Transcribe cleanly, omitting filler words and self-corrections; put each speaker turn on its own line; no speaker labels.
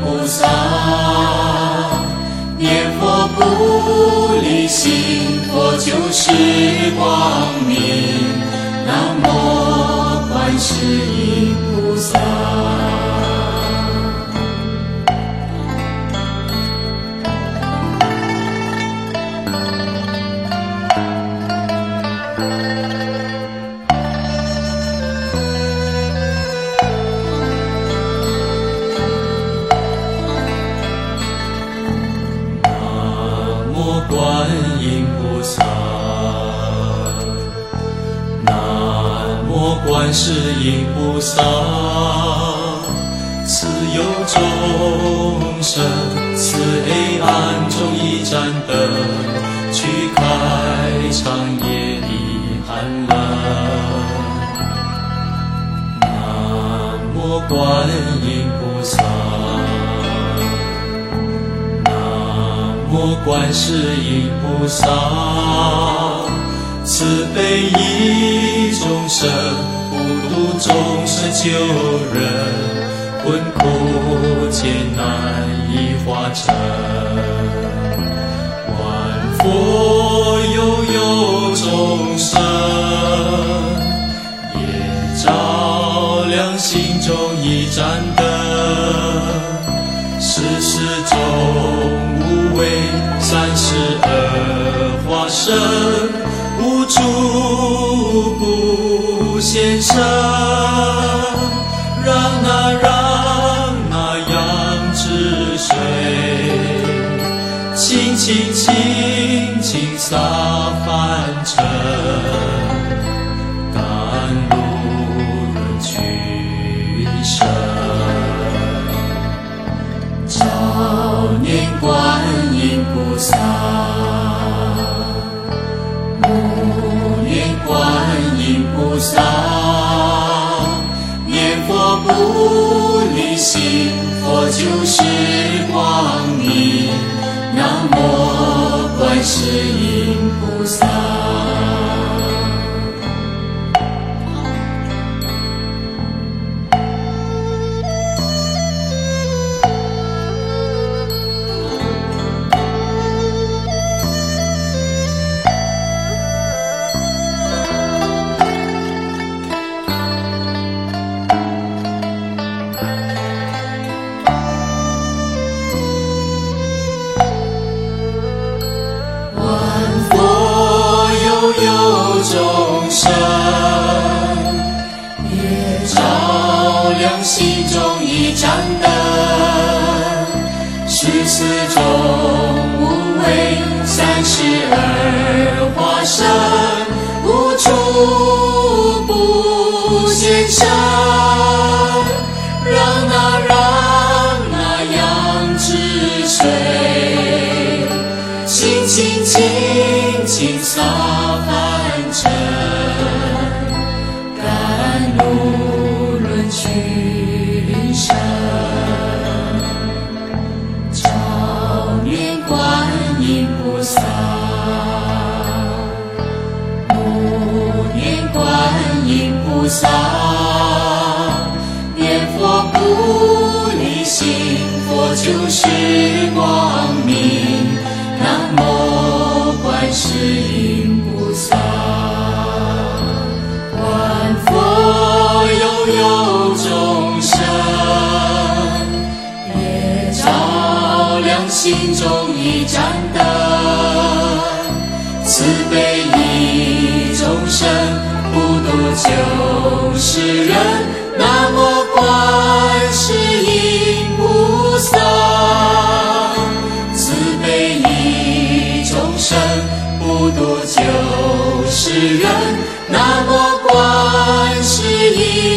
菩萨，念佛不离心，佛就是光明。南无观世音菩萨。观音菩萨，南无观世音菩萨，慈佑众生，慈黑暗中一盏灯，去开长夜的寒冷。南无观音菩萨，南无观世音菩萨，慈悲益众生，普度众生救人，困苦艰难已化成。万佛悠众生，也照亮心中一盏灯，世事中无畏32化身，无处不现身。让那样之水，轻轻洒凡尘，甘露润群生。照念观音菩萨，目念观音菩萨，念佛不离心，佛就是光明。南无观世音菩萨。众生也照亮心中一盏灯，世事中无畏32化身，无处不现身。让那样之水，轻洒凡尘，甘露润群生。照念观音菩萨，目念观音菩萨，念佛不离心，佛就是光明。南无观世音菩萨。万佛悠众生，也照亮心中一盏灯，慈悲益众生，普度救世人。南无观世音菩萨，慈悲益众生，普度救世人。南无观世音